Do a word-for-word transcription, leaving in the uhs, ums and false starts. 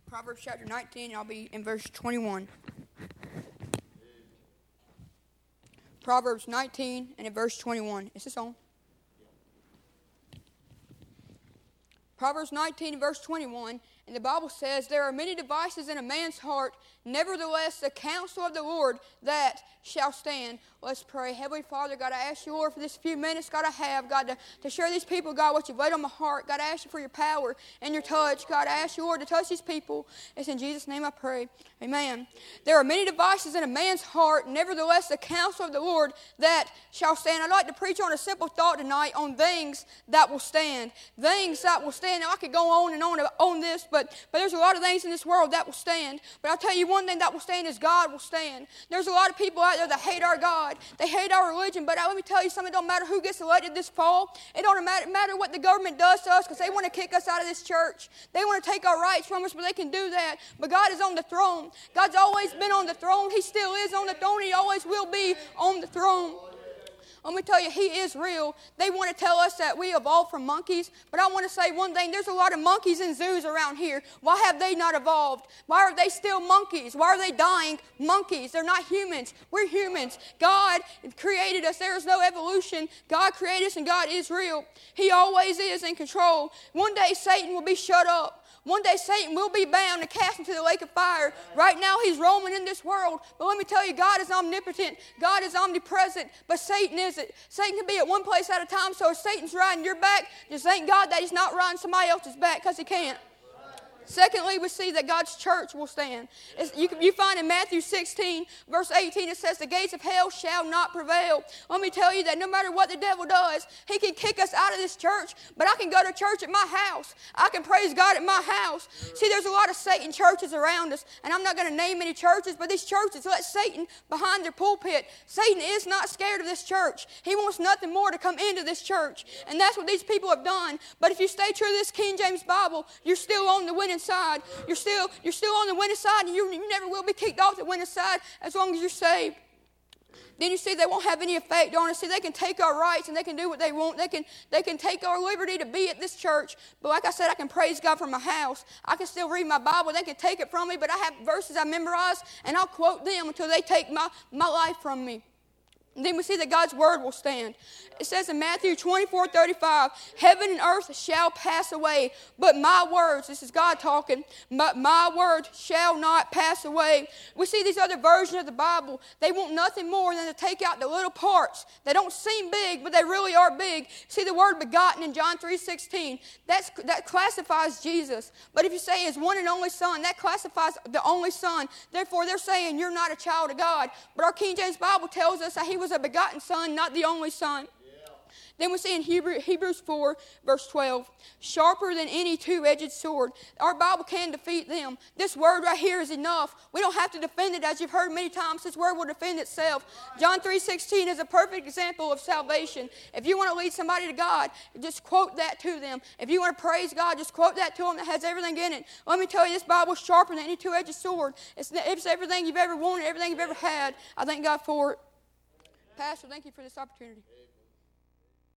Proverbs chapter nineteen, and I'll be in verse twenty-one. Proverbs nineteen and in verse twenty-one. Is this on? Proverbs nineteen and verse twenty-one. And the Bible says, there are many devices in a man's heart, nevertheless the counsel of the Lord that shall stand. Let's pray. Heavenly Father, God, I ask you, Lord, for this few minutes, God, I have, God, to, to share these people, God, what you've laid on my heart. God, I ask you for your power and your touch. God, I ask you, Lord, to touch these people. It's in Jesus' name I pray. Amen. There are many devices in a man's heart, nevertheless the counsel of the Lord that shall stand. I'd like to preach on a simple thought tonight on things that will stand. Things that will stand. Now, I could go on and on on this, but But, but there's a lot of things in this world that will stand. But I'll tell you one thing that will stand is God will stand. There's a lot of people out there that hate our God. They hate our religion. But let me tell you something. It don't matter who gets elected this fall. It don't matter, matter what the government does to us, because they want to kick us out of this church. They want to take our rights from us, but they can do that. But God is on the throne. God's always been on the throne. He still is on the throne. He always will be on the throne. Let me tell you, He is real. They want to tell us that we evolved from monkeys, but I want to say one thing. There's a lot of monkeys in zoos around here. Why have they not evolved? Why are they still monkeys? Why are they dying monkeys? They're not humans. We're humans. God created us. There is no evolution. God created us, and God is real. He always is in control. One day Satan will be shut up. One day Satan will be bound and cast into the lake of fire. Right now he's roaming in this world. But let me tell you, God is omnipotent. God is omnipresent. But Satan isn't. Satan can be at one place at a time. So if Satan's riding your back, just thank God that he's not riding somebody else's back, because he can't. Secondly, we see that God's church will stand. It's, you, you find in Matthew sixteen, verse eighteen, it says, the gates of hell shall not prevail. Let me tell you that no matter what the devil does, he can kick us out of this church, but I can go to church at my house. I can praise God at my house. See, there's a lot of Satan churches around us, and I'm not going to name any churches, but these churches let Satan behind their pulpit. Satan is not scared of this church. He wants nothing more to come into this church, and that's what these people have done. But if you stay true to this King James Bible, you're still on the winning side. You're still, you're still on the winning side, and you, you never will be kicked off the winning side as long as you're saved. Then you see they won't have any effect on us. See, they can take our rights and they can do what they want. They can, they can take our liberty to be at this church. But like I said, I can praise God from my house. I can still read my Bible. They can take it from me, but I have verses I memorize, and I'll quote them until they take my, my life from me. And then we see that God's word will stand. It says in Matthew twenty-four thirty-five, heaven and earth shall pass away, but my words, this is God talking, but my words shall not pass away. We see these other versions of the Bible. They want nothing more than to take out the little parts. They don't seem big, but they really are big. See the word begotten in John three sixteen. That's, that classifies Jesus. But if you say his one and only son, that classifies the only son. Therefore, they're saying you're not a child of God. But our King James Bible tells us that he was a begotten son, not the only son. Yeah. Then we see in Hebrew, Hebrews four, verse twelve, sharper than any two-edged sword. Our Bible can defeat them. This word right here is enough. We don't have to defend it, as you've heard many times. This word will defend itself. John three sixteen is a perfect example of salvation. If you want to lead somebody to God, just quote that to them. If you want to praise God, just quote that to them that has everything in it. Let me tell you, this Bible is sharper than any two-edged sword. It's, it's everything you've ever wanted, everything you've ever had. I thank God for it. Pastor, thank you for this opportunity.